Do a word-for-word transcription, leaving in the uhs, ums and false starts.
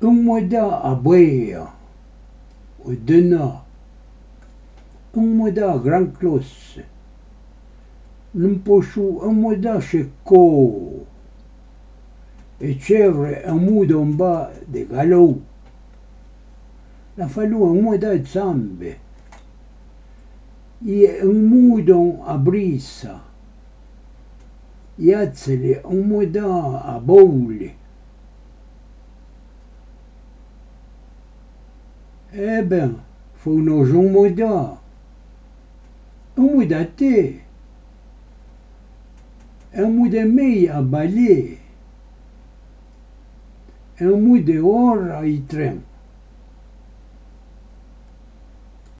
un moeda a boia, o dena, un moeda a gran closse, non posso un moeda checo, e cevre un mudo un ba de galou, la fallu un moeda de zambe, e un mudo a brisa, Iazzeli un moeda a boule. Eh ben, faut nos un moeda. Un moeda te. Un moeda mei a balé. Un moeda or a i tren.